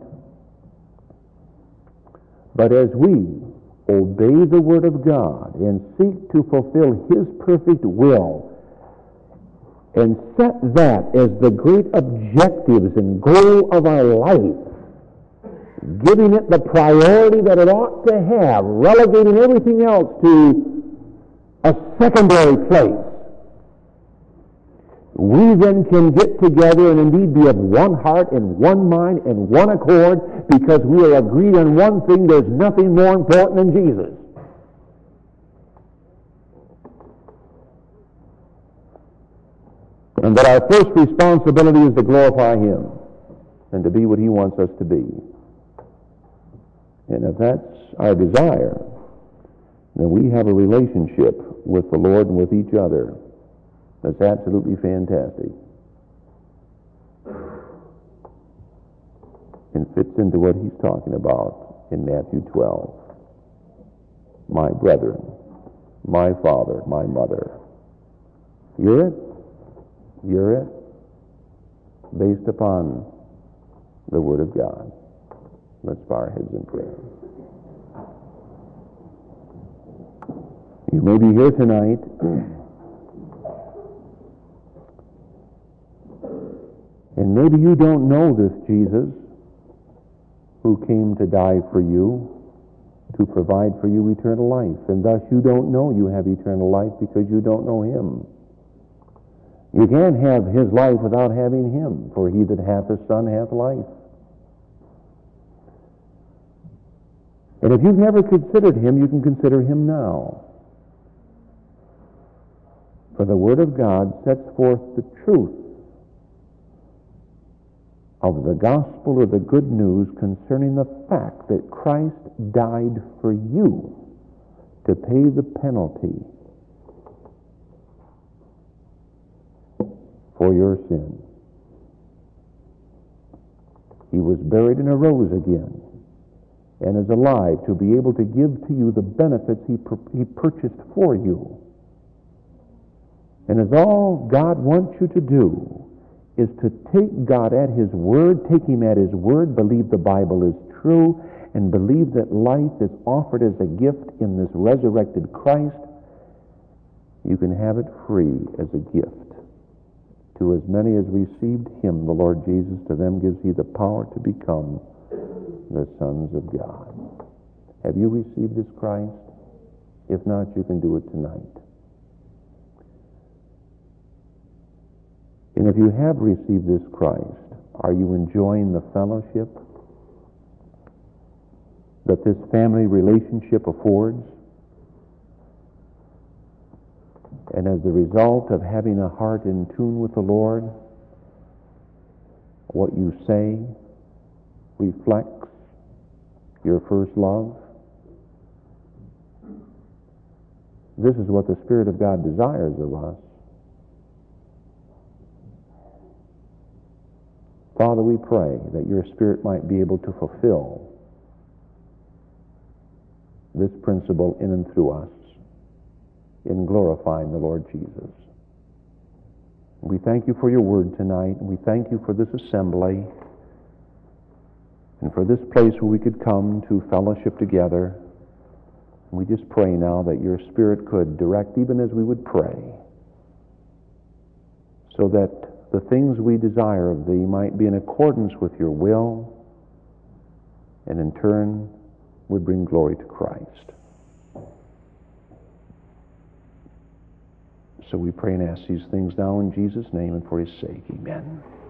But as we obey the Word of God and seek to fulfill His perfect will, and set that as the great objectives and goal of our life, giving it the priority that it ought to have, relegating everything else to a secondary place, we then can get together and indeed be of one heart and one mind and one accord because we are agreed on one thing: there's nothing more important than Jesus. And that our first responsibility is to glorify Him and to be what He wants us to be. And if that's our desire, then we have a relationship with the Lord and with each other that's absolutely fantastic. And fits into what He's talking about in Matthew 12. My brethren, my father, my mother. You're it. You're it. Based upon the Word of God. Let's bow our heads in prayer. You may be here tonight and maybe you don't know this Jesus who came to die for you, to provide for you eternal life, and thus you don't know you have eternal life because you don't know Him. You can't have His life without having Him, for he that hath the Son hath life. And if you've never considered Him, you can consider Him now. For the Word of God sets forth the truth of the gospel or the good news concerning the fact that Christ died for you to pay the penalty for your sin. He was buried and arose again and is alive to be able to give to you the benefits He purchased for you. And as all God wants you to do is to take God at His word, take Him at His word, believe the Bible is true, and believe that life is offered as a gift in this resurrected Christ, you can have it free as a gift. To as many as received Him, the Lord Jesus, to them gives He the power to become the sons of God. Have you received this Christ? If not, you can do it tonight. And if you have received this Christ, are you enjoying the fellowship that this family relationship affords? And as the result of having a heart in tune with the Lord, what you say reflects your first love? This is what the Spirit of God desires of us. Father, we pray that your Spirit might be able to fulfill this principle in and through us in glorifying the Lord Jesus. We thank you for your word tonight. We thank you for this assembly and for this place where we could come to fellowship together. We just pray now that your Spirit could direct even as we would pray, so that the things we desire of thee might be in accordance with your will, and in turn would bring glory to Christ. So we pray and ask these things now in Jesus' name and for His sake. Amen.